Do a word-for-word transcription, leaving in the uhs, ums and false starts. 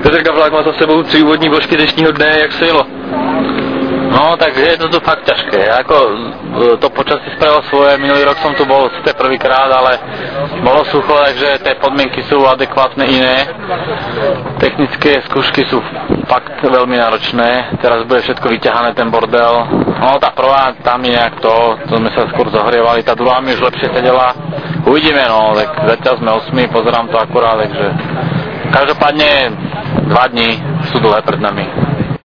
Petr Gavlák má za sebou tři úvodní vložky dnešního dne, jak se jelo? No, tak je to tu fakt ťažké. Ako to počasí spravilo svoje, minulý rok som tu bol síce prvýkrát, ale bolo sucho, takže tie podmienky sú adekvátne iné. Technické skúšky sú fakt veľmi náročné, teraz bude všetko vyťahané, ten bordel. No, tá prvá, tam je nejak to, to sme sa skôr zohrievali, tá druhá mi už lepšie sedela. Uvidíme, no, tak zatiaľ sme osmi, pozerám to akurát, takže každopádne dva dní sú dlhé pred nami.